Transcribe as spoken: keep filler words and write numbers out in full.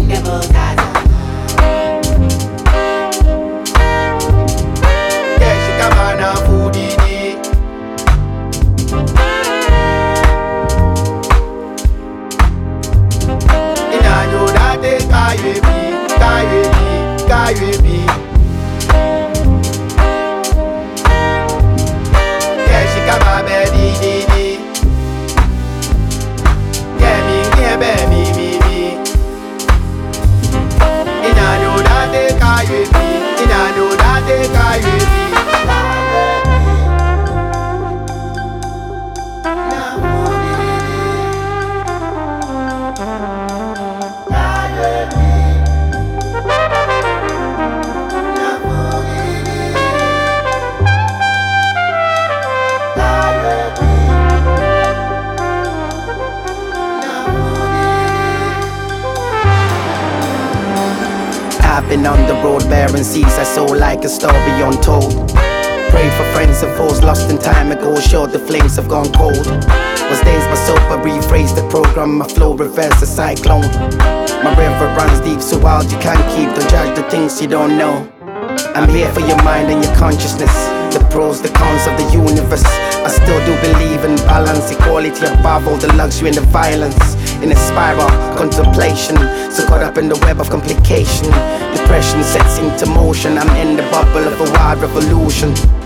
I've been on the road, bearing seas I saw like a story untold. Prayed for friends and foes lost in time ago, showed the flames have gone cold. Was days my soap, I rephrased the program, my flow reversed the cyclone. My river runs deep, so wild you can't keep, don't judge the things you don't know. I'm here for your mind and your consciousness, the pros, the cons of the universe. I still do believe in balance, equality above all the luxury and the violence. In a spiral, contemplation, so caught up in the web of complication. Depression sets into motion, I'm in the bubble of a wild revolution.